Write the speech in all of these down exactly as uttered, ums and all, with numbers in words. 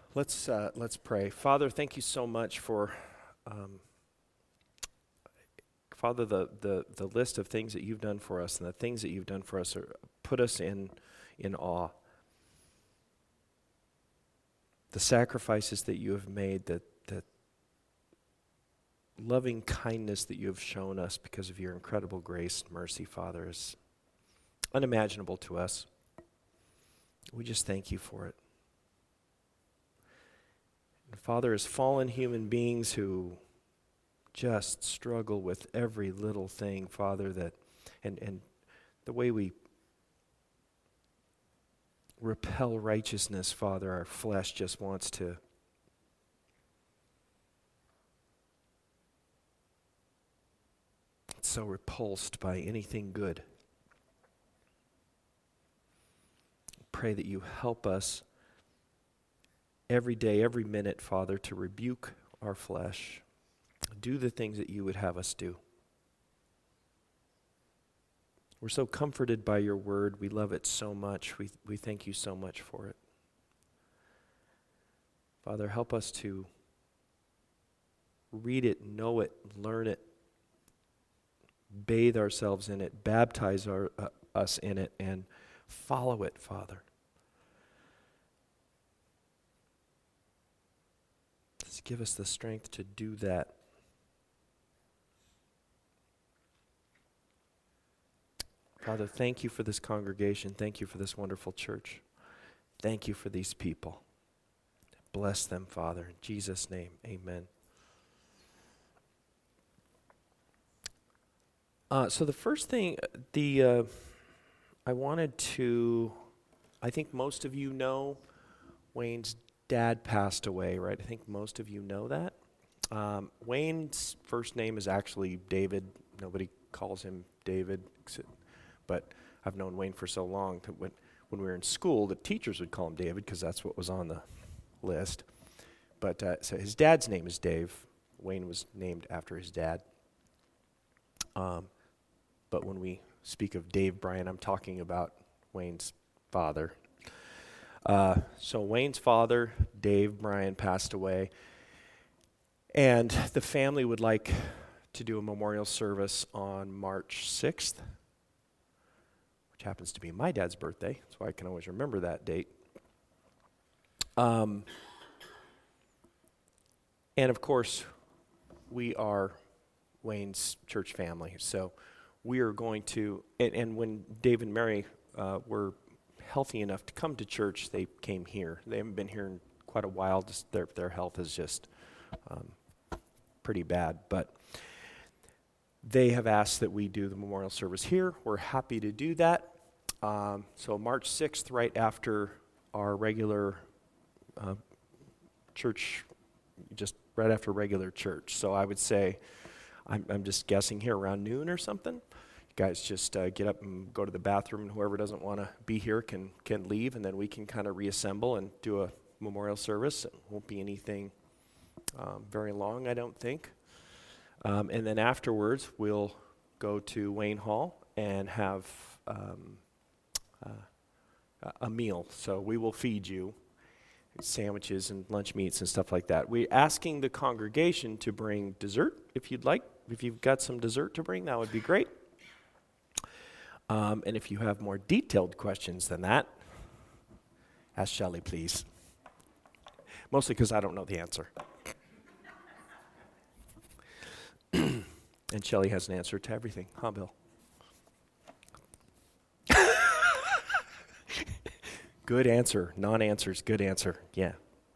Let's uh, let's pray. Father, thank you so much for, um, Father, the, the the list of things that you've done for us and the things that you've done for us are, put us in in awe. The sacrifices that you have made, the the loving kindness that you have shown us because of your incredible grace and mercy, Father, is unimaginable to us. We just thank you for it. And Father, as fallen human beings who just struggle with every little thing, Father, that and, and the way we repel righteousness, Father, our flesh just wants to it's so repulsed by anything good. Pray that you help us every day, every minute, Father, to rebuke our flesh. Do the things that you would have us do. We're so comforted by your word. We love it so much. We we thank you so much for it. Father, help us to read it, know it, learn it, bathe ourselves in it, baptize our, uh, us in it, and follow it, Father. Just give us the strength to do that. Father, thank you for this congregation. Thank you for this wonderful church. Thank you for these people. Bless them, Father. In Jesus' name, amen. Uh, so the first thing, the uh, I wanted to, I think most of you know Wayne's dad passed away, right? I think most of you know that. Um, Wayne's first name is actually David. Nobody calls him David, but I've known Wayne for so long that when, when we were in school, the teachers would call him David because that's what was on the list. But uh, so his dad's name is Dave. Wayne was named after his dad. Um, but when we speak of Dave Bryan, I'm talking about Wayne's father. Uh, so Wayne's father, Dave Bryan, passed away. And the family would like to do a memorial service on March sixth, which happens to be my dad's birthday, so I can always remember that date. Um, and of course, we are Wayne's church family, so we are going to, and, and when Dave and Mary uh, were healthy enough to come to church, they came here. They haven't been here in quite a while. Just their their health is just um, pretty bad, but they have asked that we do the memorial service here. We're happy to do that. Um, so March sixth, right after our regular uh, church, just right after regular church. So I would say, I'm, I'm just guessing here around noon or something. You guys just uh, get up and go to the bathroom, and whoever doesn't want to be here can can leave, and then we can kind of reassemble and do a memorial service. It won't be anything um, very long, I don't think. Um, and then afterwards, we'll go to Wayne Hall and have um, uh, a meal. So we will feed you sandwiches and lunch meats and stuff like that. We're asking the congregation to bring dessert if you'd like. If you've got some dessert to bring, that would be great. Um, and if you have more detailed questions than that, ask Shelley, please. Mostly because I don't know the answer. And Shelley has an answer to everything, huh, Bill? Good answer. Non-answers, good answer. Yeah.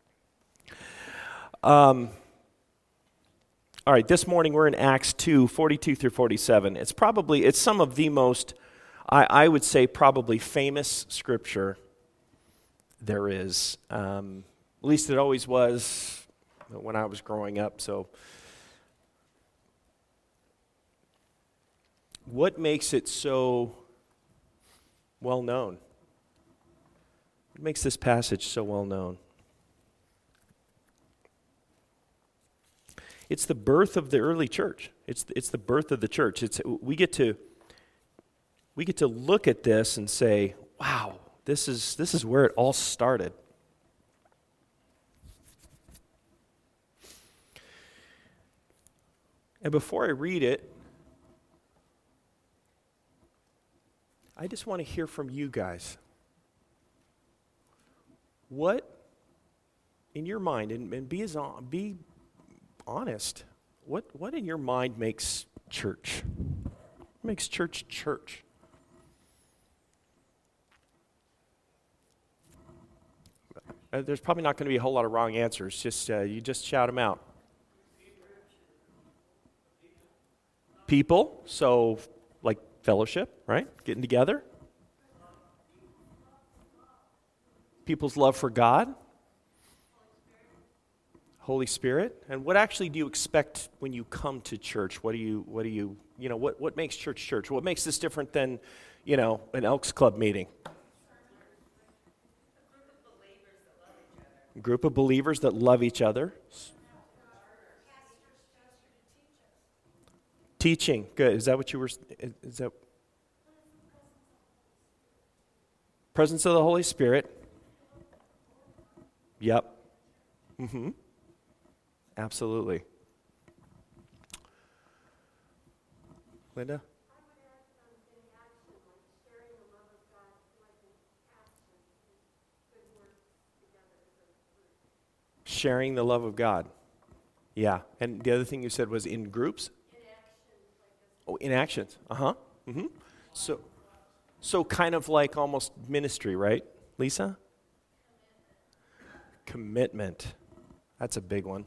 Um. All right, this morning we're in Acts two, forty-two through forty-seven. It's probably, it's some of the most, I, I would say, probably famous scripture there is. Um, at least it always was when I was growing up. So what makes it so well known? What makes this passage so well known? It's the birth of the early church. It's it's the birth of the church. It's we get to we get to look at this and say, "Wow, this is this is where it all started." And before I read it, I just want to hear from you guys. What, in your mind, and, and be as on, be honest, what, what in your mind makes church? What makes church church? Uh, there's probably not going to be a whole lot of wrong answers. Just uh, you just shout them out. People, so like fellowship, right? Getting together. People's love for God. Holy Spirit. And what actually do you expect when you come to church? What do you, what do you, you know, what, what makes church church? What makes this different than, you know, an Elks Club meeting? A group of believers that love each other. Teaching. Good. Is that what you were, is that? Presence of the Holy Spirit. Yep. Mm-hmm. Absolutely. Linda? Sharing the love of God. Yeah. And the other thing you said was in groups? Oh, in actions. Uh-huh. Mm-hmm. So, so kind of like almost ministry, right, Lisa? Commitment. That's a big one.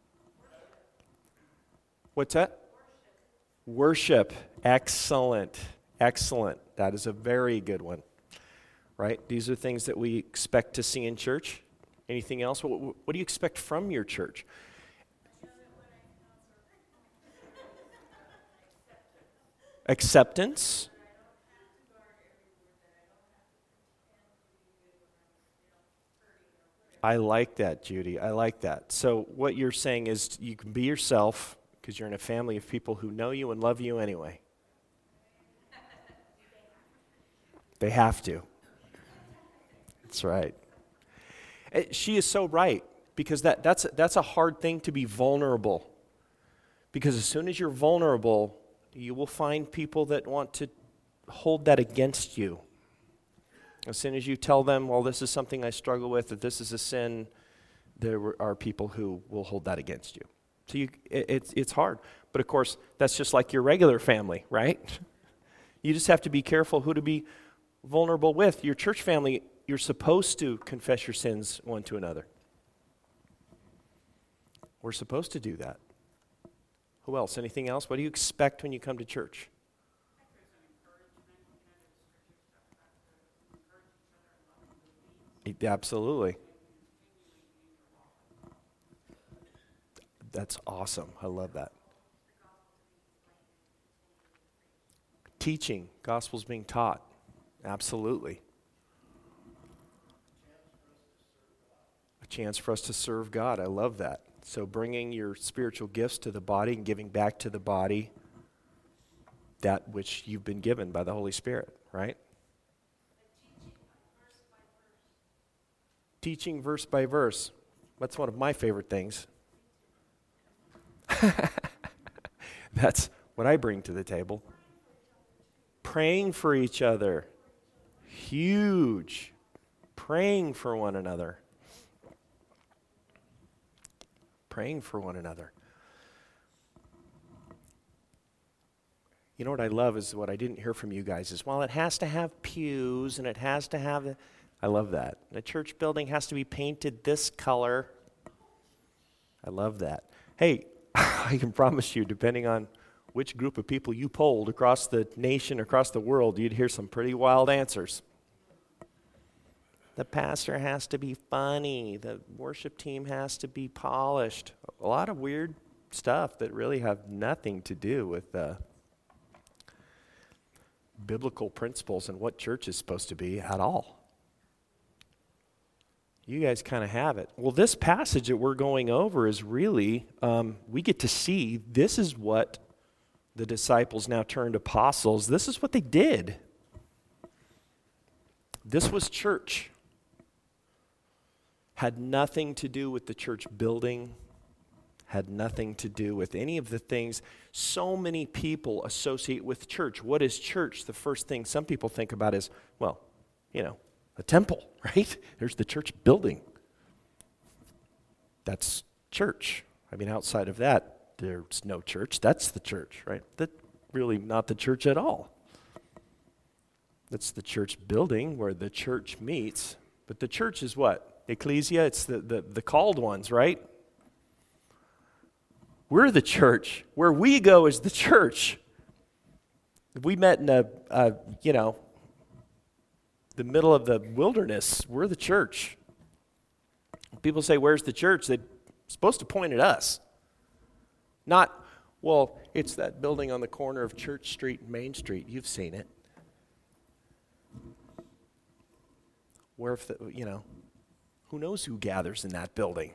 What's that? Worship. Worship. Excellent. Excellent. That is a very good one. Right? These are things that we expect to see in church. Anything else? What, what do you expect from your church? Acceptance. I like that, Judy. I like that. So what you're saying is you can be yourself because you're in a family of people who know you and love you anyway. They have to. That's right. She is so right because that, that's, that's a hard thing to be vulnerable. Because as soon as you're vulnerable, you will find people that want to hold that against you. As soon as you tell them, well, this is something I struggle with, that this is a sin, there are people who will hold that against you. So you, it, it's, it's hard. But of course, that's just like your regular family, right? You just have to be careful who to be vulnerable with. Your church family, you're supposed to confess your sins one to another. We're supposed to do that. Who else? Anything else? What do you expect when you come to church? Absolutely. That's awesome. I love that. Teaching. Gospel's being taught. Absolutely. A chance for us to serve God. I love that. So bringing your spiritual gifts to the body and giving back to the body that which you've been given by the Holy Spirit, right? Teaching verse by verse. That's one of my favorite things. That's what I bring to the table. Praying for each other. Huge. Praying for one another. Praying for one another. You know what I love is what I didn't hear from you guys is, well, it has to have pews and it has to have, I love that. The church building has to be painted this color. I love that. Hey, I can promise you, depending on which group of people you polled across the nation, across the world, you'd hear some pretty wild answers. The pastor has to be funny. The worship team has to be polished. A lot of weird stuff that really have nothing to do with uh, biblical principles and what church is supposed to be at all. You guys kind of have it. Well, this passage that we're going over is really, um, we get to see this is what the disciples now turned apostles. This is what they did. This was church. Had nothing to do with the church building, had nothing to do with any of the things so many people associate with church. What is church? The first thing some people think about is, well, you know, a temple, right? There's the church building. That's church. I mean, outside of that, there's no church. That's the church, right? That's really not the church at all. That's the church building where the church meets. But the church is what? Ecclesia, it's the, the, the called ones, right? We're the church. Where we go is the church. If we met in a, a, you know, the middle of the wilderness, we're the church. People say, where's the church? They're supposed to point at us. Not, well, it's that building on the corner of Church Street and Main Street. You've seen it. Where if, the, you know, who knows who gathers in that building?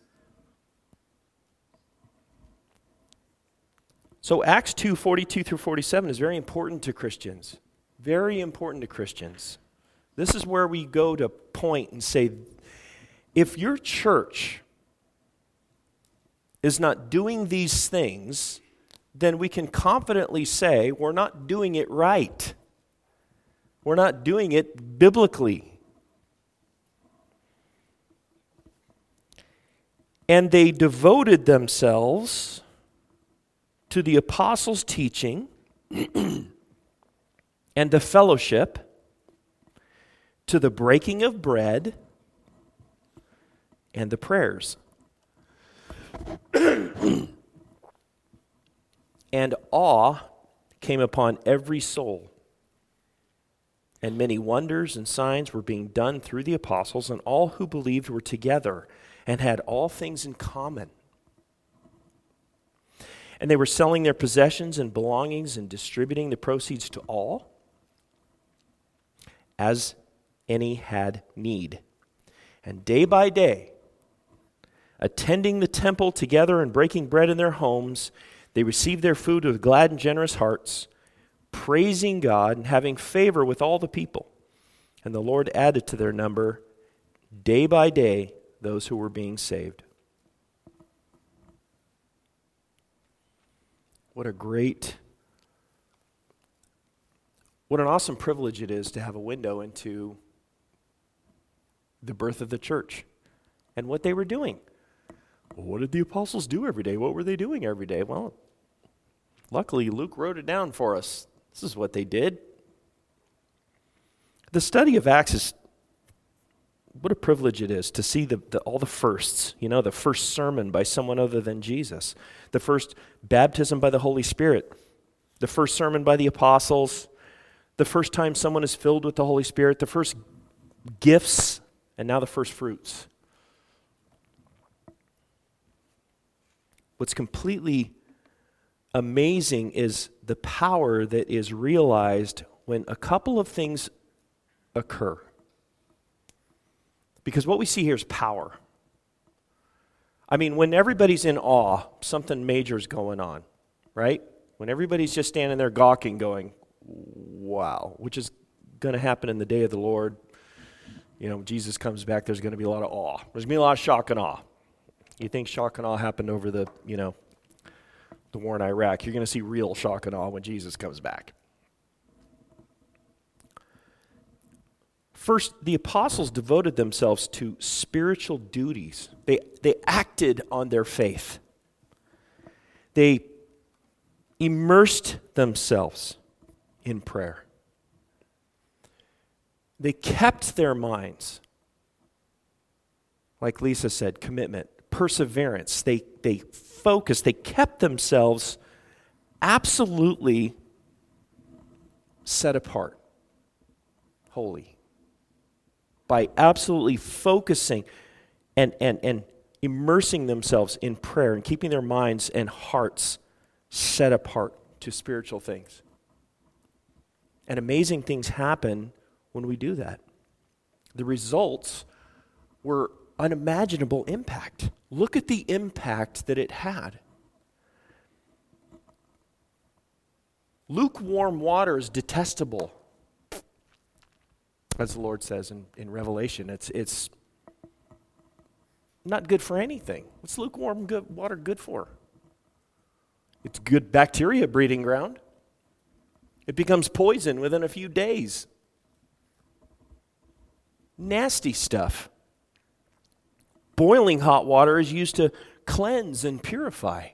So Acts two, forty-two through forty-seven is very important to Christians. Very important to Christians. This is where we go to point and say, if your church is not doing these things, then we can confidently say we're not doing it right. We're not doing it biblically. And they devoted themselves to the apostles' teaching and the fellowship, to the breaking of bread and the prayers. And awe came upon every soul, and many wonders and signs were being done through the apostles, and all who believed were together and had all things in common. And they were selling their possessions and belongings and distributing the proceeds to all, as any had need. And day by day, attending the temple together and breaking bread in their homes, they received their food with glad and generous hearts, praising God and having favor with all the people. And the Lord added to their number day by day those who were being saved. What a great, what an awesome privilege it is to have a window into the birth of the church and what they were doing. Well, what did the apostles do every day? What were they doing every day? Well, luckily Luke wrote it down for us. This is what they did. The study of Acts is, what a privilege it is to see the, the, all the firsts, you know, the first sermon by someone other than Jesus, the first baptism by the Holy Spirit, the first sermon by the apostles, the first time someone is filled with the Holy Spirit, the first gifts, and now the first fruits. What's completely amazing is the power that is realized when a couple of things occur. Because what we see here is power. I mean, when everybody's in awe, something major is going on, right? When everybody's just standing there gawking, going, wow, which is going to happen in the day of the Lord. You know, when Jesus comes back, there's going to be a lot of awe. There's going to be a lot of shock and awe. You think shock and awe happened over the, you know, the war in Iraq. You're going to see real shock and awe when Jesus comes back. First, the apostles devoted themselves to spiritual duties. They, they acted on their faith. They immersed themselves in prayer. They kept their minds, like Lisa said, commitment, perseverance. They, they focused, they kept themselves absolutely set apart, holy. By absolutely focusing and, and, and immersing themselves in prayer and keeping their minds and hearts set apart to spiritual things. And amazing things happen when we do that. The results were unimaginable impact. Look at the impact that it had. Lukewarm water is detestable. As the Lord says in, in Revelation, it's it's Not good for anything. What's lukewarm good water good for? It's good bacteria breeding ground. It becomes poison within a few days. Nasty stuff. Boiling hot water is used to cleanse and purify.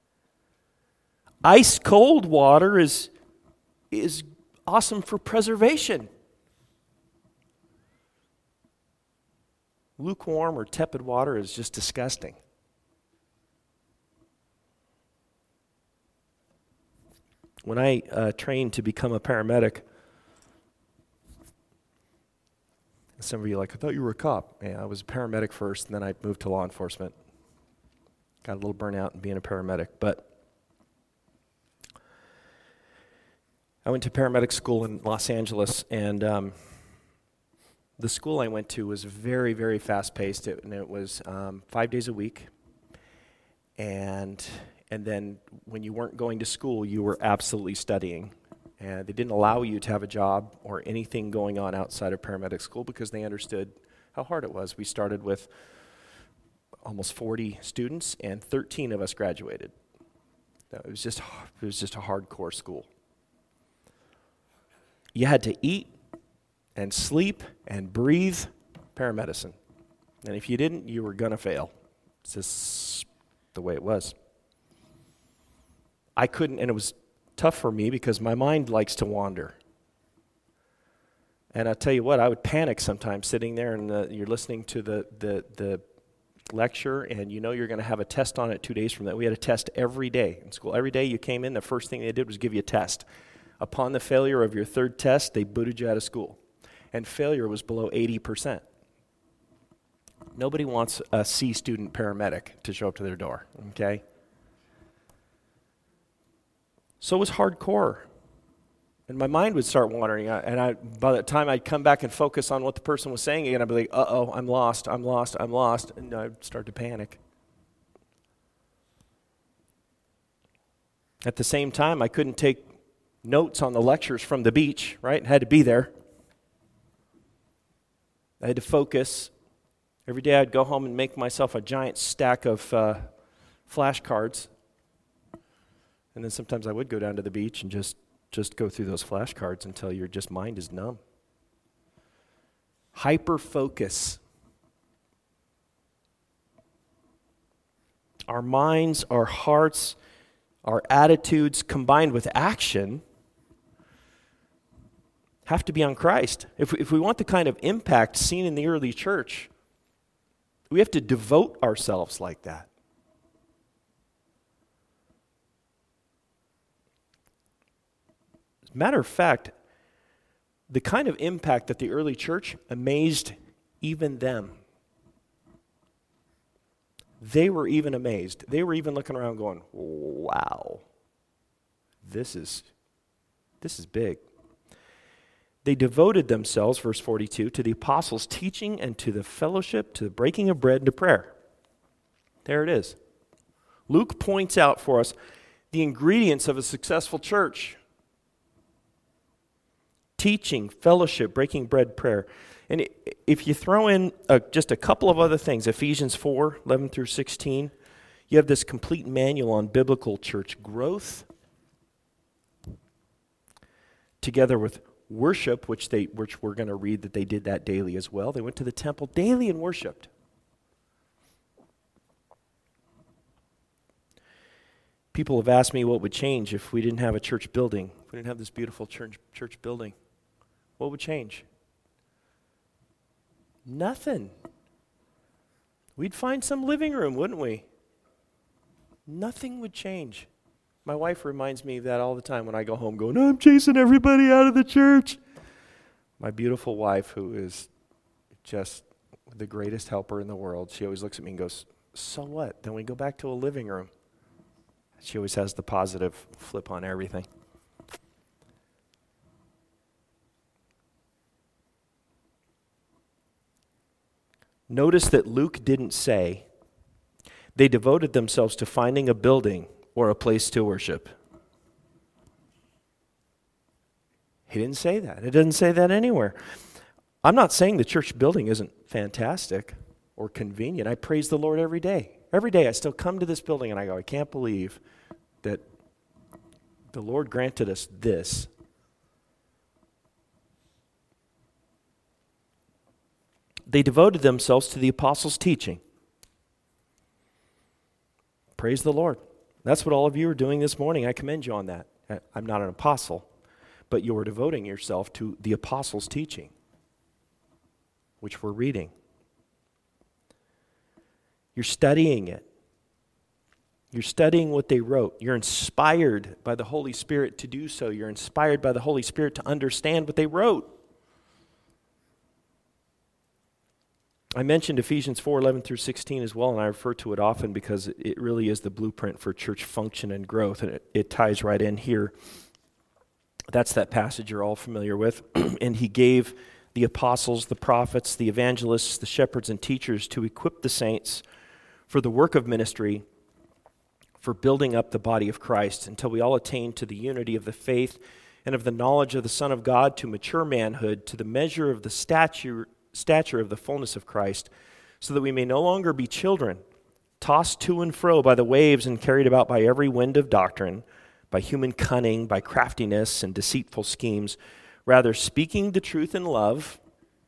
Ice cold water is, is awesome for preservation. Lukewarm or tepid water is just disgusting. When I uh, trained to become a paramedic, some of you are like, I thought you were a cop. Yeah, I was a paramedic first, and then I moved to law enforcement. Got a little burnout in being a paramedic, but I went to paramedic school in Los Angeles, and um, the school I went to was very, very fast-paced, it, and it was um, five days a week, and and then when you weren't going to school, you were absolutely studying. And they didn't allow you to have a job or anything going on outside of paramedic school because they understood how hard it was. We started with almost forty students, and thirteen of us graduated. It was just it was just a hardcore school. You had to eat and sleep and breathe paramedicine. And if you didn't, you were going to fail. It's just the way it was. I couldn't, and it was tough for me because my mind likes to wander. And I'll tell you what, I would panic sometimes sitting there and the, you're listening to the, the, the lecture and you know you're going to have a test on it two days from that. We had a test every day in school. Every day you came in, the first thing they did was give you a test. Upon the failure of your third test, they booted you out of school. And failure was below eighty percent. Nobody wants a C student paramedic to show up to their door, okay? So it was hardcore. And my mind would start wandering. And I, by the time I'd come back and focus on what the person was saying again, I'd be like, uh-oh, I'm lost, I'm lost, I'm lost. And I'd start to panic. At the same time, I couldn't take notes on the lectures from the beach, right? I had to be there. I had to focus. Every day I'd go home and make myself a giant stack of uh, flashcards. And then sometimes I would go down to the beach and just, just go through those flashcards until your just mind is numb. Hyper-focus. Our minds, our hearts, our attitudes combined with action have to be on Christ. If we, if we want the kind of impact seen in the early church, we have to devote ourselves like that. As a matter of fact, the kind of impact that the early church amazed even them. They were even amazed. They were even looking around going, wow, this is, this is big. They devoted themselves, verse forty-two, to the apostles' teaching and to the fellowship, to the breaking of bread and to prayer. There it is. Luke points out for us the ingredients of a successful church. Teaching, fellowship, breaking bread, prayer. And if you throw in uh, just a couple of other things, Ephesians four, eleven through sixteen, you have this complete manual on biblical church growth, together with worship, which they which we're going to read that they did that daily as well. They went to the temple daily and worshiped. People have asked me what would change if we didn't have a church building, if we didn't have this beautiful church church building. What would change? Nothing. We'd find some living room, wouldn't we? Nothing would change. My wife reminds me of that all the time when I go home going, I'm chasing everybody out of the church. My beautiful wife, who is just the greatest helper in the world, she always looks at me and goes, so what? Then we go back to a living room. She always has the positive flip on everything. Notice that Luke didn't say they devoted themselves to finding a building or a place to worship. He didn't say that. It doesn't say that anywhere. I'm not saying the church building isn't fantastic. or convenient. I praise the Lord every day. Every day I still come to this building and I go, I can't believe that the Lord granted us this. They devoted themselves to the apostles' teaching. Praise the Lord. That's what all of you are doing this morning. I commend you on that. I'm not an apostle, but you are devoting yourself to the apostles' teaching, which we're reading. You're studying it. You're studying what they wrote. You're inspired by the Holy Spirit to do so. You're inspired by the Holy Spirit to understand what they wrote. I mentioned Ephesians four, eleven through sixteen as well, and I refer to it often because it really is the blueprint for church function and growth, and it, it ties right in here. That's that passage you're all familiar with. And he gave the apostles, the prophets, the evangelists, the shepherds, and teachers to equip the saints for the work of ministry, for building up the body of Christ, until we all attain to the unity of the faith and of the knowledge of the Son of God, to mature manhood, to the measure of the stature stature of the fullness of Christ, so that we may no longer be children, tossed to and fro by the waves and carried about by every wind of doctrine, by human cunning, by craftiness and deceitful schemes. Rather, speaking the truth in love,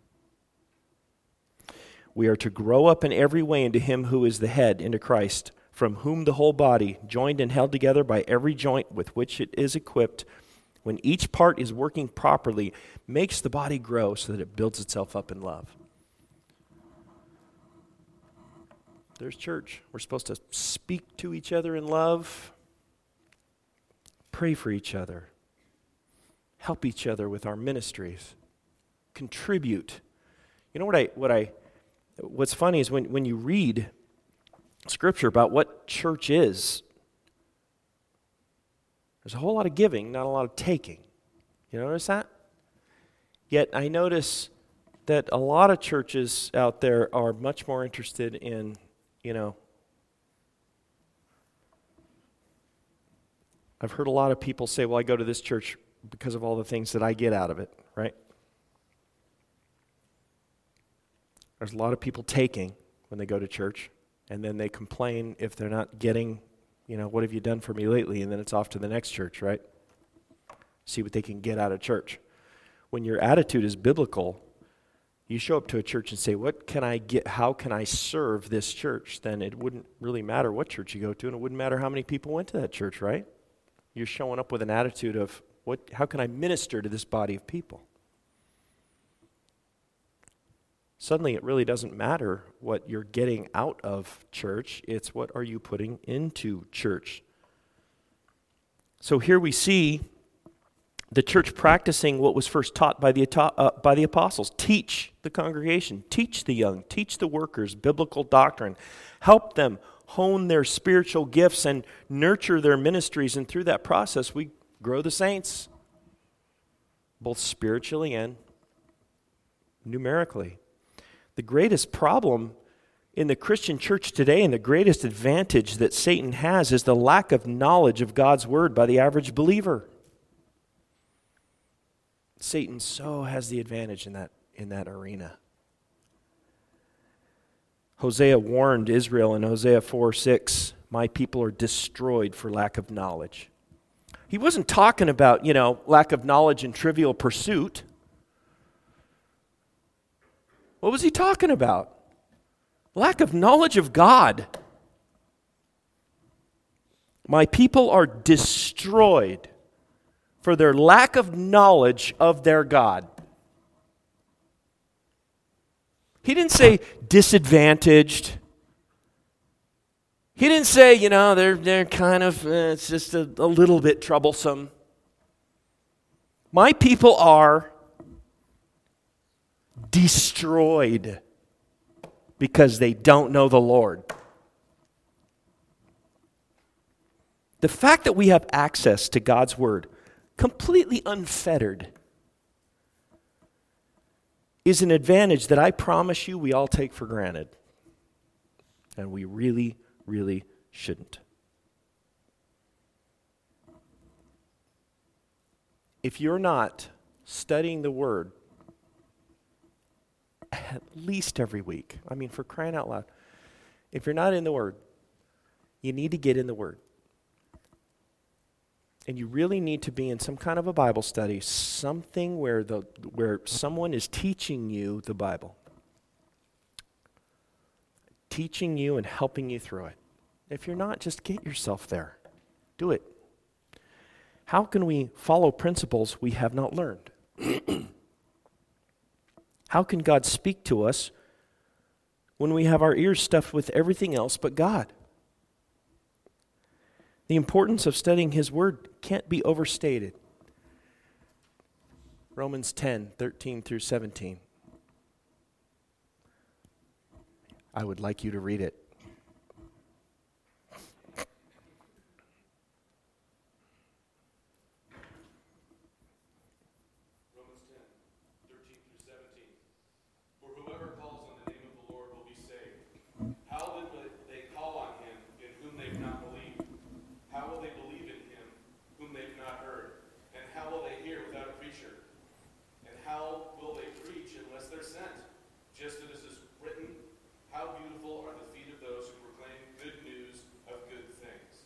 we are to grow up in every way into him who is the head, into Christ, from whom the whole body, joined and held together by every joint with which it is equipped, when each part is working properly, makes the body grow so that it builds itself up in love. There's church. We're supposed to speak to each other in love, pray for each other, help each other with our ministries, contribute. You know what I what I what's funny is when, when you read Scripture about what church is, there's a whole lot of giving, not a lot of taking. You notice that? Yet I notice that a lot of churches out there are much more interested in, you know, I've heard a lot of people say, well, I go to this church because of all the things that I get out of it, right? There's a lot of people taking when they go to church, and then they complain if they're not getting, you know, what have you done for me lately? And then it's off to the next church, right? See what they can get out of church. When your attitude is biblical, you show up to a church and say, what can I get, how can I serve this church? Then it wouldn't really matter what church you go to, and it wouldn't matter how many people went to that church, right? You're showing up with an attitude of, what? How can I minister to this body of people? Suddenly it really doesn't matter what you're getting out of church, it's what are you putting into church. So here we see the church practicing what was first taught by the, uh, by the apostles. Teach the congregation, teach the young, teach the workers biblical doctrine, help them hone their spiritual gifts and nurture their ministries, and through that process we grow the saints, both spiritually and numerically. The greatest problem in the Christian church today, and the greatest advantage that Satan has, is the lack of knowledge of God's word by the average believer. Satan so has the advantage in that, in that arena. Hosea warned Israel in Hosea four six, my people are destroyed for lack of knowledge. He wasn't talking about, you know, lack of knowledge and trivial pursuit. What was he talking about? Lack of knowledge of God. My people are destroyed for their lack of knowledge of their God. He didn't say disadvantaged. He didn't say, you know, they're they're kind of, uh, it's just a, a little bit troublesome. My people are destroyed because they don't know the Lord. The fact that we have access to God's word completely unfettered is an advantage that I promise you we all take for granted. And we really, really shouldn't. If you're not studying the word, at least every week. I mean, for crying out loud. If you're not in the Word, you need to get in the Word. And you really need to be in some kind of a Bible study, something where the where someone is teaching you the Bible. Teaching you and helping you through it. If you're not, just get yourself there. Do it. How can we follow principles we have not learned? How can God speak to us when we have our ears stuffed with everything else but God? The importance of studying His Word can't be overstated. Romans ten, thirteen through seventeen. I would like you to read it. Romans ten, thirteen through seventeen. For whoever calls on the name of the Lord will be saved. How then will they call on Him in whom they've not believed? How will they believe in Him whom they've not heard? And how will they hear without a preacher? And how will they preach unless they're sent? Just as it is written, how beautiful are the feet of those who proclaim good news of good things.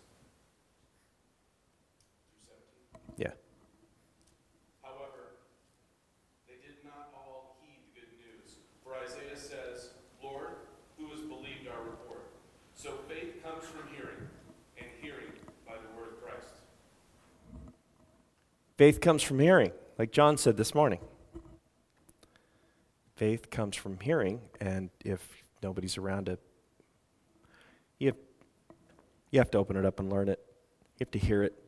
Yeah. However, they did not all heed the good news. For Isaiah says, Lord, who has believed our report? So faith comes from hearing, and hearing by the word of Christ. Faith comes from hearing, like John said this morning. Faith comes from hearing, and if nobody's around it, you have, you have to open it up and learn it. You have to hear it.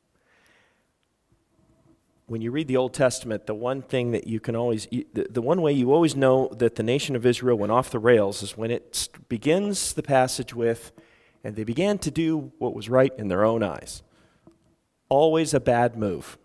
When you read the Old Testament, the one thing that you can always, the, the one way you always know that the nation of Israel went off the rails is when it st- begins the passage with, and they began to do what was right in their own eyes. Always a bad move.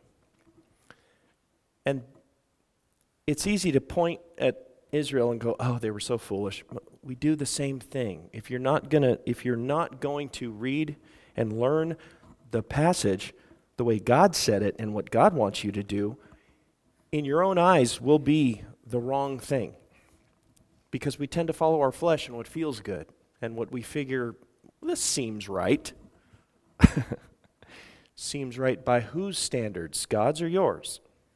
And it's easy to point at Israel and go, oh, they were so foolish. We do the same thing. If you're not gonna, if you're not going to read and learn the passage the way God said it and what God wants you to do, in your own eyes will be the wrong thing. Because we tend to follow our flesh and what feels good and what we figure, this seems right. Seems right by whose standards, God's or yours?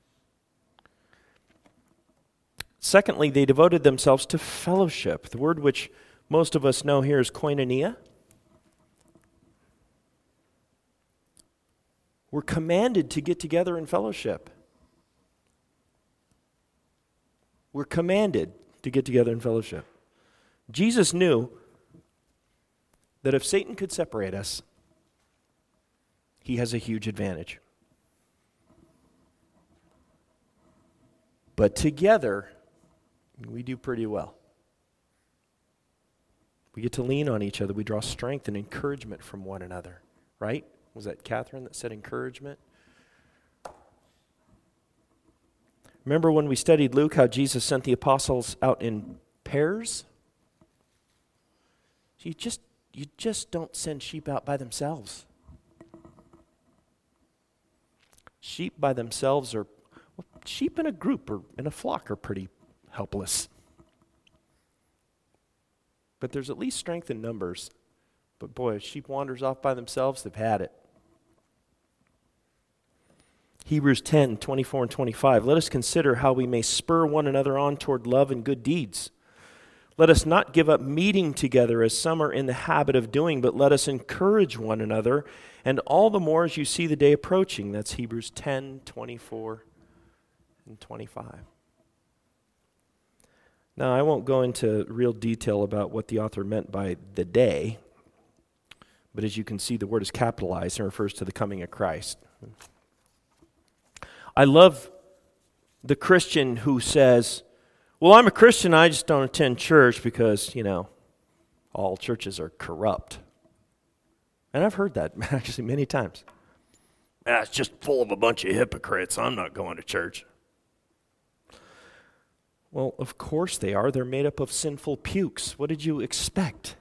Secondly, they devoted themselves to fellowship. The word which most of us know here is koinonia. We're commanded to get together in fellowship. We're commanded to get together in fellowship. Jesus knew that if Satan could separate us, he has a huge advantage. But together, we do pretty well. We get to lean on each other. We draw strength and encouragement from one another. Right? Was that Catherine that said encouragement? Remember when we studied Luke, how Jesus sent the apostles out in pairs? You just, you just don't send sheep out by themselves. Sheep by themselves are, well, sheep in a group or in a flock are pretty helpless. But there's at least strength in numbers. But boy, if sheep wanders off by themselves, they've had it. Hebrews ten, twenty-four and twenty-five. Let us consider how we may spur one another on toward love and good deeds. Let us not give up meeting together as some are in the habit of doing, but let us encourage one another, and all the more as you see the day approaching. That's Hebrews ten, twenty-four and twenty-five. Now, I won't go into real detail about what the author meant by the day, but as you can see, the word is capitalized and refers to the coming of Christ. I love the Christian who says, well, I'm a Christian, I just don't attend church because, you know, all churches are corrupt. And I've heard that actually many times. Ah, it's just full of a bunch of hypocrites. I'm not going to church. Well, of course they are. They're made up of sinful pukes. What did you expect?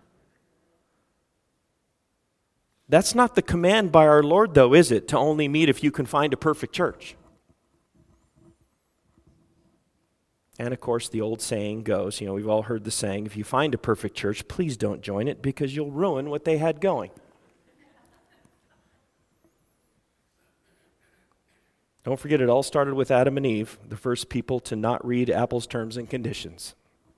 That's not the command by our Lord, though, is it? To only meet if you can find a perfect church. And of course, the old saying goes, you know, we've all heard the saying, if you find a perfect church, please don't join it because you'll ruin what they had going. Don't forget, it all started with Adam and Eve, the first people to not read Apple's terms and conditions.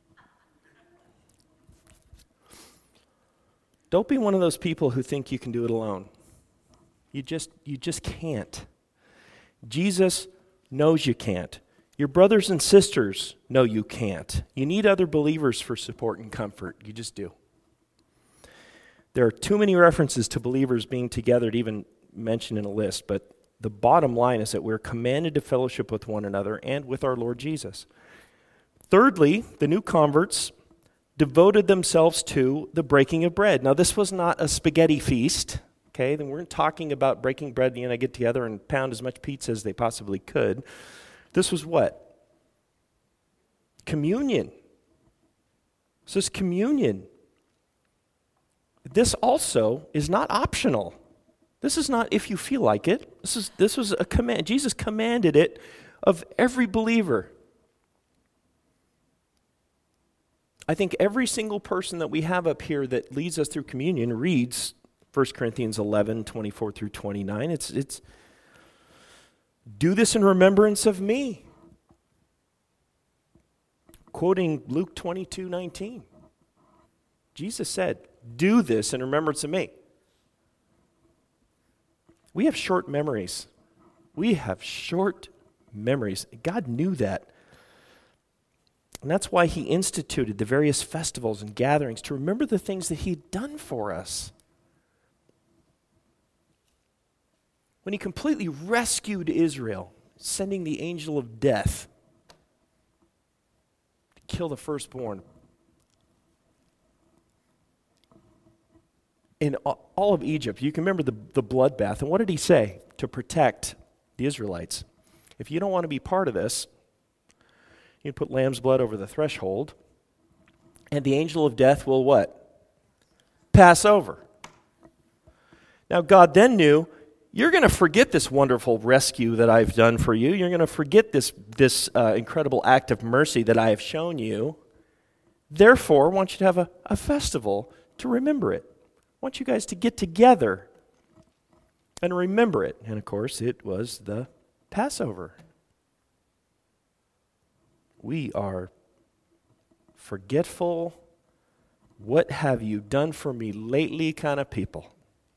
Don't be one of those people who think you can do it alone. You just, you just can't. Jesus knows you can't. Your brothers and sisters know you can't. You need other believers for support and comfort. You just do. There are too many references to believers being together to even mention in a list, but the bottom line is that we're commanded to fellowship with one another and with our Lord Jesus. Thirdly, the new converts devoted themselves to the breaking of bread. Now, this was not a spaghetti feast, okay? They weren't talking about breaking bread and you know, get together and pound as much pizza as they possibly could. This was what? Communion. This is communion. This also is not optional. This is not if you feel like it. This is this was a command. Jesus commanded it of every believer. I think every single person that we have up here that leads us through communion reads First Corinthians eleven, twenty-four through twenty-nine. It's it's do this in remembrance of me. Quoting Luke twenty-two nineteen. Jesus said, do this in remembrance of me. We have short memories. We have short memories. God knew that. And that's why he instituted the various festivals and gatherings to remember the things that he had done for us. When he completely rescued Israel, sending the angel of death to kill the firstborn. In all of Egypt, you can remember the, the bloodbath. And what did he say to protect the Israelites? If you don't want to be part of this, you put lamb's blood over the threshold, and the angel of death will what? Pass over. Now, God then knew, you're going to forget this wonderful rescue that I've done for you. You're going to forget this, this uh, incredible act of mercy that I have shown you. Therefore, I want you to have a, a festival to remember it. I want you guys to get together and remember it. And of course, it was the Passover. We are forgetful, what have you done for me lately kind of people.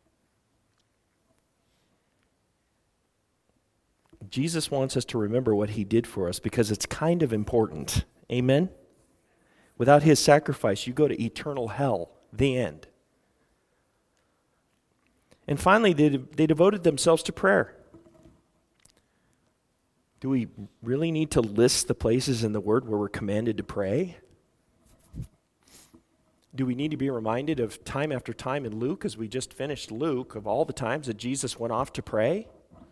Jesus wants us to remember what he did for us because it's kind of important. Amen? Without his sacrifice, you go to eternal hell. The end. And finally, they, they devoted themselves to prayer. Do we really need to list the places in the Word where we're commanded to pray? Do we need to be reminded of time after time in Luke, as we just finished Luke, of all the times that Jesus went off to pray?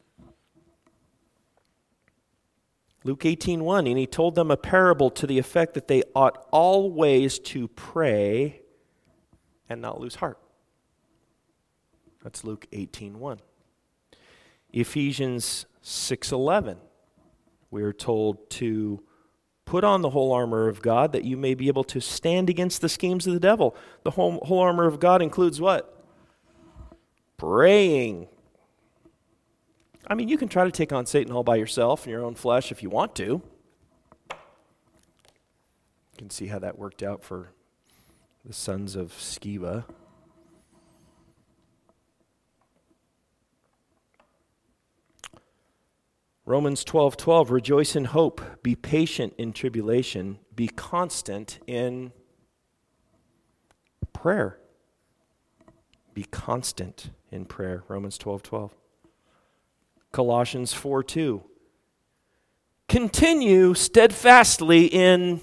Luke eighteen one, and he told them a parable to the effect that they ought always to pray and not lose heart. That's Luke eighteen one. Ephesians six eleven. We are told to put on the whole armor of God that you may be able to stand against the schemes of the devil. The whole, whole armor of God includes what? Praying. I mean, you can try to take on Satan all by yourself in your own flesh if you want to. You can see how that worked out for the sons of Sceva. Romans twelve twelve, rejoice in hope, be patient in tribulation, be constant in prayer. Be constant in prayer, Romans twelve twelve. Colossians four two, continue steadfastly in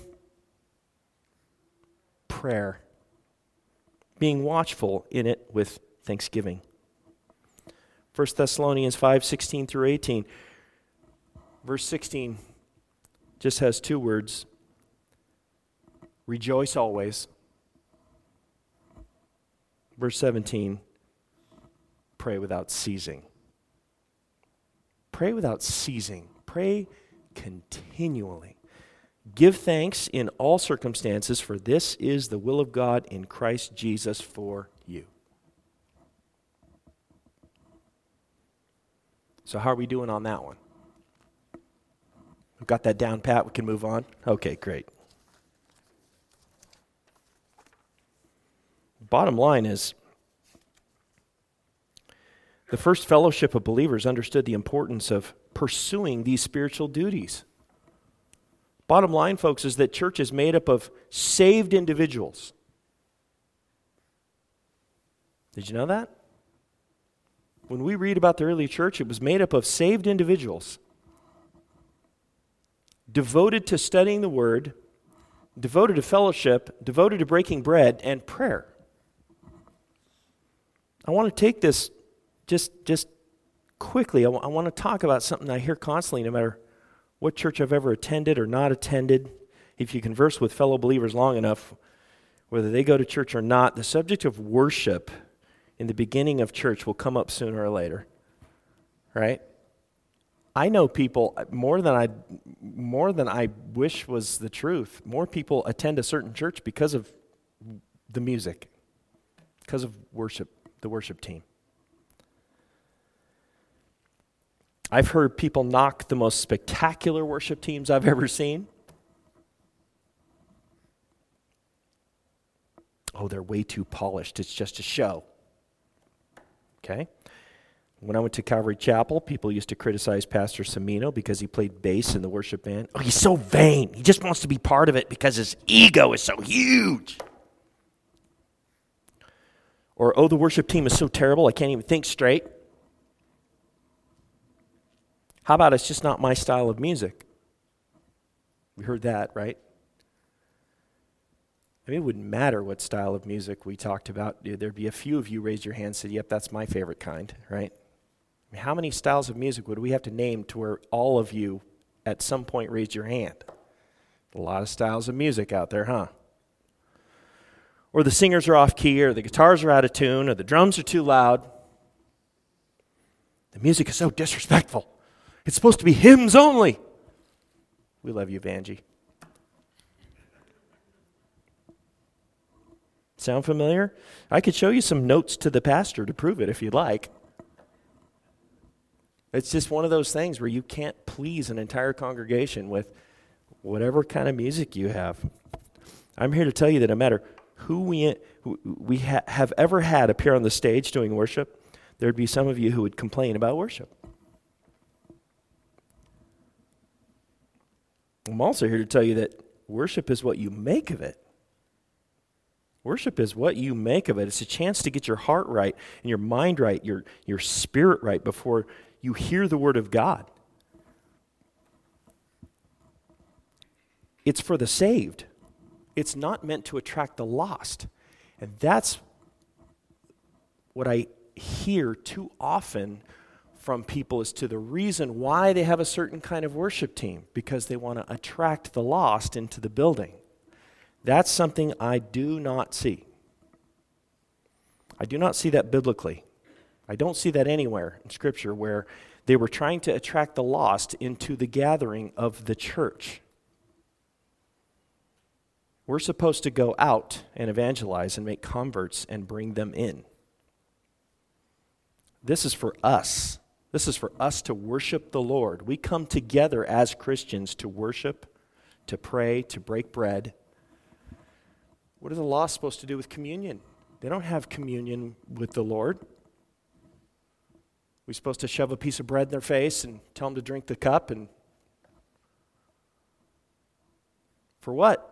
prayer, being watchful in it with thanksgiving. First Thessalonians five sixteen through eighteen. Verse sixteen just has two words. Rejoice always. Verse seventeen, pray without ceasing. Pray without ceasing. Pray continually. Give thanks in all circumstances, for this is the will of God in Christ Jesus for you. So how are we doing on that one? We've got that down pat, we can move on? Okay, great. Bottom line is, the first fellowship of believers understood the importance of pursuing these spiritual duties. Bottom line, folks, is that church is made up of saved individuals. Did you know that? When we read about the early church, it was made up of saved individuals, devoted to studying the Word, devoted to fellowship, devoted to breaking bread, and prayer. I want to take this just, just quickly. I, w- I want to talk about something I hear constantly, no matter what church I've ever attended or not attended. If you converse with fellow believers long enough, whether they go to church or not, the subject of worship in the beginning of church will come up sooner or later, right? I know people, more than I more than I wish was the truth, more people attend a certain church because of the music, because of worship, the worship team. I've heard people knock the most spectacular worship teams I've ever seen. Oh, they're way too polished. It's just a show. Okay? When I went to Calvary Chapel, people used to criticize Pastor Semino because he played bass in the worship band. Oh, he's so vain. He just wants to be part of it because his ego is so huge. Or, oh, the worship team is so terrible, I can't even think straight. How about it's just not my style of music? We heard that, right? I mean, it wouldn't matter what style of music we talked about. There'd be a few of you raised your hand and said, yep, that's my favorite kind, right? I mean, how many styles of music would we have to name to where all of you at some point raised your hand? A lot of styles of music out there, huh? Or the singers are off key, or the guitars are out of tune, or the drums are too loud. The music is so disrespectful. It's supposed to be hymns only. We love you, Vanjie. Sound familiar? I could show you some notes to the pastor to prove it if you'd like. It's just one of those things where you can't please an entire congregation with whatever kind of music you have. I'm here to tell you that no matter who we who we ha- have ever had appear on the stage doing worship, there'd be some of you who would complain about worship. I'm also here to tell you that worship is what you make of it. Worship is what you make of it. It's a chance to get your heart right and your mind right, your, your spirit right before you hear the Word of God. It's for the saved. It's not meant to attract the lost. And that's what I hear too often from people as to the reason why they have a certain kind of worship team, because they want to attract the lost into the building. That's something I do not see. I do not see that biblically. I don't see that anywhere in Scripture where they were trying to attract the lost into the gathering of the church. We're supposed to go out and evangelize and make converts and bring them in. This is for us. This is for us to worship the Lord. We come together as Christians to worship, to pray, to break bread. What are the lost supposed to do with communion? They don't have communion with the Lord. We're supposed to shove a piece of bread in their face and tell them to drink the cup, and for what?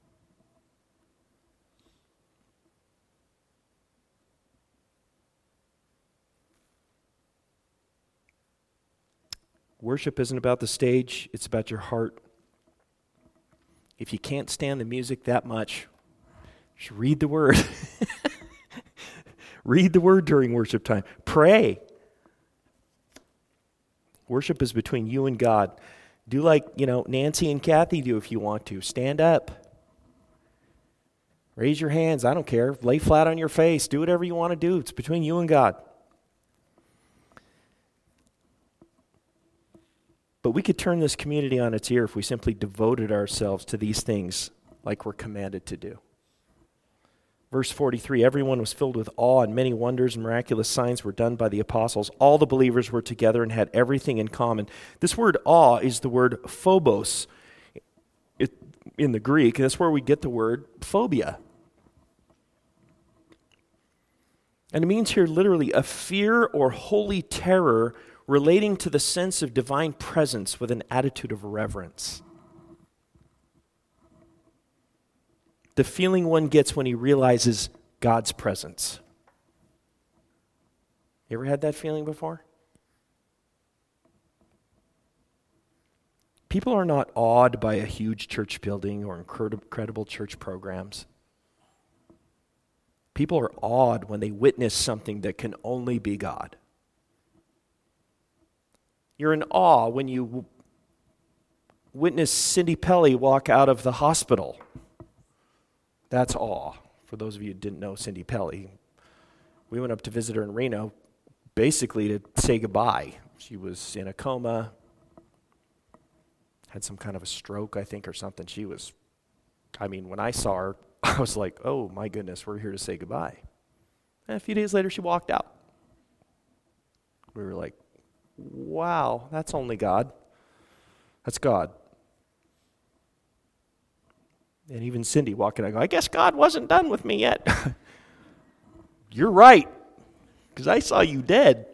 Worship isn't about the stage, it's about your heart. If you can't stand the music that much, just read the Word. Read the Word during worship time. Pray. Worship is between you and God. Do like, you know, Nancy and Kathy do if you want to. Stand up. Raise your hands. I don't care. Lay flat on your face. Do whatever you want to do. It's between you and God. But we could turn this community on its ear if we simply devoted ourselves to these things like we're commanded to do. Verse forty-three, everyone was filled with awe, and many wonders and miraculous signs were done by the apostles. All the believers were together and had everything in common. This word awe is the word phobos it, in the Greek, and that's where we get the word phobia. And it means here literally a fear or holy terror relating to the sense of divine presence with an attitude of reverence. The feeling one gets when he realizes God's presence. You ever had that feeling before? People are not awed by a huge church building or incredible church programs. People are awed when they witness something that can only be God. You're in awe when you w- witness Cindy Pelly walk out of the hospital. That's awe. For those of you who didn't know Cindy Pelly, we went up to visit her in Reno basically to say goodbye. She was in a coma, had some kind of a stroke, I think, or something. She was, I mean, when I saw her, I was like, oh my goodness, we're here to say goodbye. And a few days later, she walked out. We were like, wow, that's only God. That's God. And even Cindy walking, I go, I guess God wasn't done with me yet. You're right, because I saw you dead.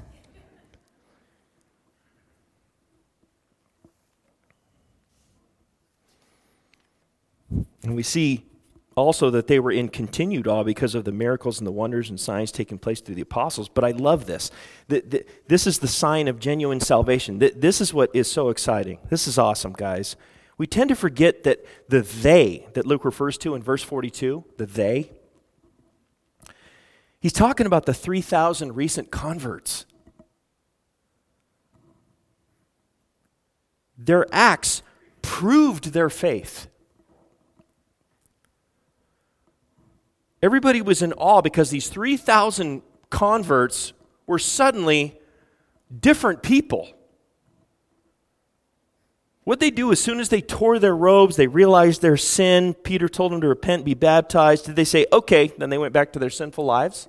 And we see also that they were in continued awe because of the miracles and the wonders and signs taking place through the apostles. But I love this. The, the, this is the sign of genuine salvation. The, this is what is so exciting. This is awesome, guys. We tend to forget that the they that Luke refers to in verse forty-two, the they, he's talking about the three thousand recent converts. Their acts proved their faith. Everybody was in awe because these three thousand converts were suddenly different people. What they do as soon as they tore their robes, they realized their sin. Peter told them to repent, be baptized. Did they say, okay, then they went back to their sinful lives?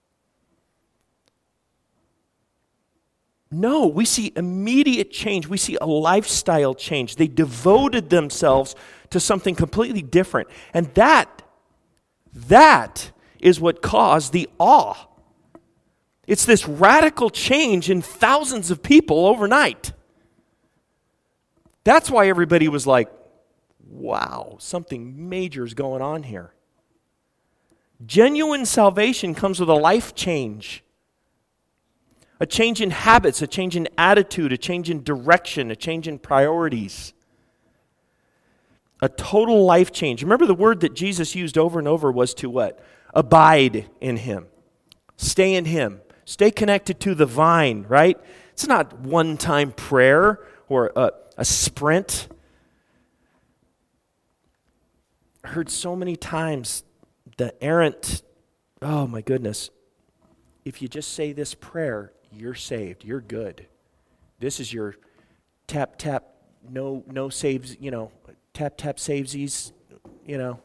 No, we see immediate change. We see a lifestyle change. They devoted themselves to something completely different. And that, that is what caused the awe. It's this radical change in thousands of people overnight. That's why everybody was like, wow, something major is going on here. Genuine salvation comes with a life change. A change in habits, a change in attitude, a change in direction, a change in priorities. A total life change. Remember the word that Jesus used over and over was to what? Abide in Him. Stay in Him. Stay connected to the vine, right? It's not one-time prayer or a, a sprint. I heard so many times the errant, oh my goodness, if you just say this prayer, you're saved, you're good. This is your tap, tap, no, no saves, you know, tap, tap savesies, you know.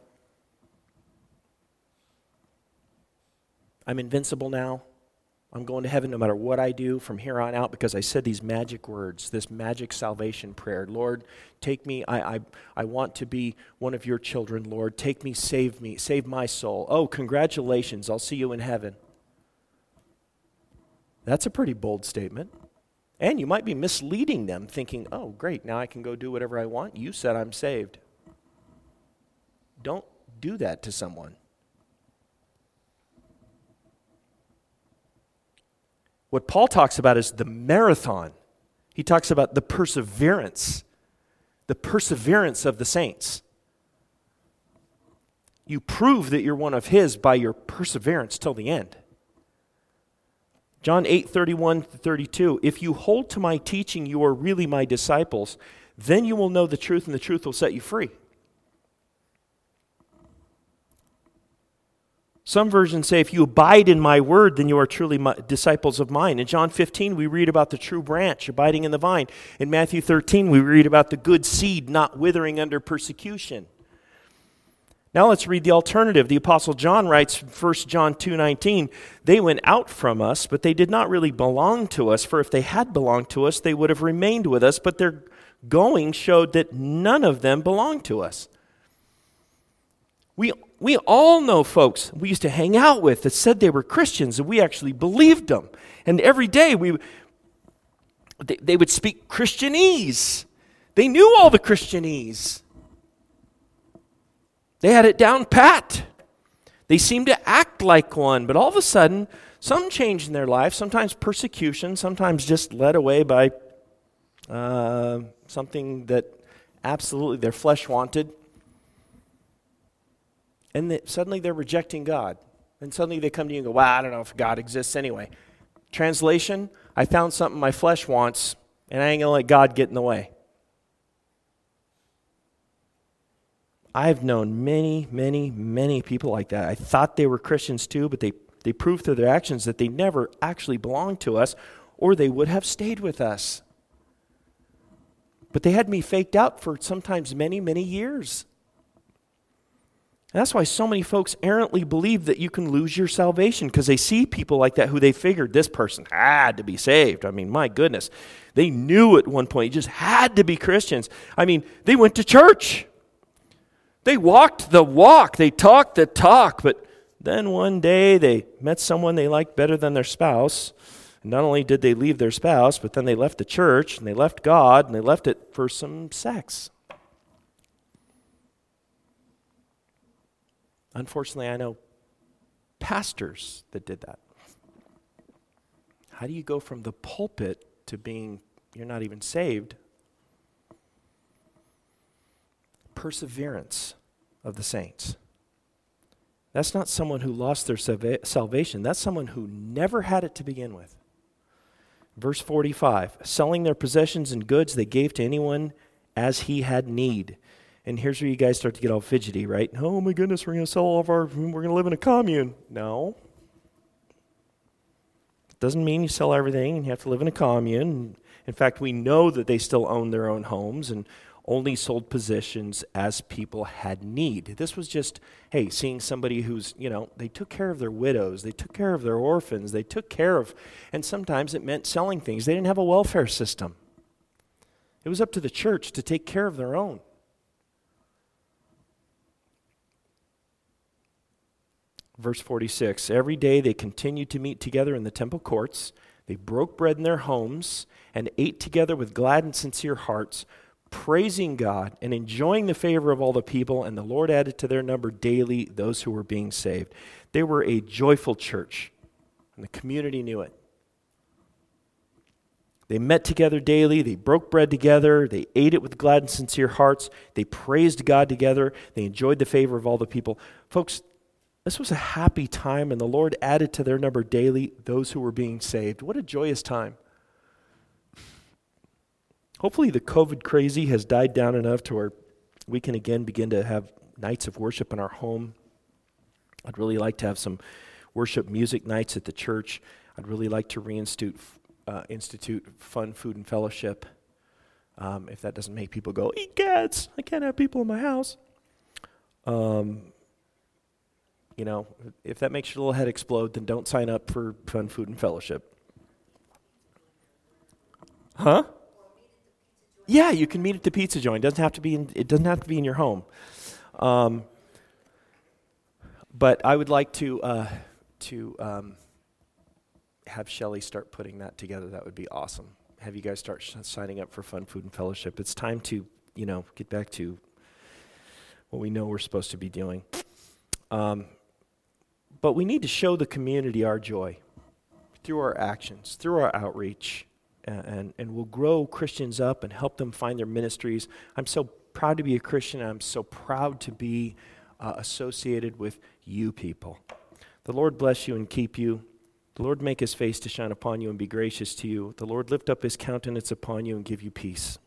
I'm invincible now. I'm going to heaven no matter what I do from here on out because I said these magic words, this magic salvation prayer. Lord, take me. I, I, I want to be one of your children, Lord. Take me, save me, save my soul. Oh, congratulations. I'll see you in heaven. That's a pretty bold statement. And you might be misleading them thinking, oh, great, now I can go do whatever I want. You said I'm saved. Don't do that to someone. What Paul talks about is the marathon. He talks about the perseverance, the perseverance of the saints. You prove that you're one of His by your perseverance till the end. John eight, thirty-one to thirty-two, if you hold to my teaching, you are really my disciples. Then you will know the truth, and the truth will set you free. Some versions say, if you abide in my word, then you are truly my disciples of mine. In John fifteen, we read about the true branch abiding in the vine. In Matthew thirteen, we read about the good seed not withering under persecution. Now let's read the alternative. The Apostle John writes, First John two nineteen, they went out from us, but they did not really belong to us. For if they had belonged to us, they would have remained with us. But their going showed that none of them belonged to us. We we all know folks we used to hang out with that said they were Christians, and we actually believed them. And every day we they, they would speak Christianese. They knew all the Christianese. They had it down pat. They seemed to act like one, but all of a sudden, something changed in their life, sometimes persecution, sometimes just led away by uh, something that absolutely their flesh wanted. And that suddenly they're rejecting God. And suddenly they come to you and go, well, I don't know if God exists anyway. Translation, I found something my flesh wants, and I ain't going to let God get in the way. I've known many, many, many people like that. I thought they were Christians too, but they, they proved through their actions that they never actually belonged to us, or they would have stayed with us. But they had me faked out for sometimes many, many years. And that's why so many folks errantly believe that you can lose your salvation, because they see people like that who they figured this person had to be saved. I mean, my goodness. They knew at one point, you just had to be Christians. I mean, they went to church. They walked the walk. They talked the talk. But then one day they met someone they liked better than their spouse. And not only did they leave their spouse, but then they left the church, and they left God, and they left it for some sex. Unfortunately, I know pastors that did that. How do you go from the pulpit to being, you're not even saved? Perseverance of the saints. That's not someone who lost their salva- salvation. That's someone who never had it to begin with. Verse forty-five, selling their possessions and goods they gave to anyone as he had need. And here's where you guys start to get all fidgety, right? Oh my goodness, we're going to sell all of our, we're going to live in a commune. No. Doesn't mean you sell everything and you have to live in a commune. In fact, we know that they still own their own homes and only sold possessions as people had need. This was just, hey, seeing somebody who's, you know, they took care of their widows, they took care of their orphans, they took care of, and sometimes it meant selling things. They didn't have a welfare system. It was up to the church to take care of their own. Verse forty-six, every day they continued to meet together in the temple courts. They broke bread in their homes and ate together with glad and sincere hearts, praising God and enjoying the favor of all the people, and the Lord added to their number daily those who were being saved. They were a joyful church, and the community knew it. They met together daily, they broke bread together, they ate it with glad and sincere hearts, they praised God together, they enjoyed the favor of all the people. Folks, this was a happy time, and the Lord added to their number daily those who were being saved. What a joyous time. Hopefully the COVID crazy has died down enough to where we can again begin to have nights of worship in our home. I'd really like to have some worship music nights at the church. I'd really like to reinstitute uh, institute fun food and fellowship. Um, if that doesn't make people go, eat cats, I can't have people in my house. Um, you know, if that makes your little head explode, then don't sign up for fun food and fellowship. Huh? Yeah, you can meet at the pizza joint. It doesn't have to be in, it doesn't have to be in your home. Um, but I would like to uh, to um, have Shelley start putting that together. That would be awesome. Have you guys start sh- signing up for Fun Food and Fellowship. It's time to, you know, get back to what we know we're supposed to be doing. Um, but we need to show the community our joy through our actions, through our outreach. And, and we'll grow Christians up and help them find their ministries. I'm so proud to be a Christian. And I'm so proud to be uh, associated with you people. The Lord bless you and keep you. The Lord make his face to shine upon you and be gracious to you. The Lord lift up his countenance upon you and give you peace.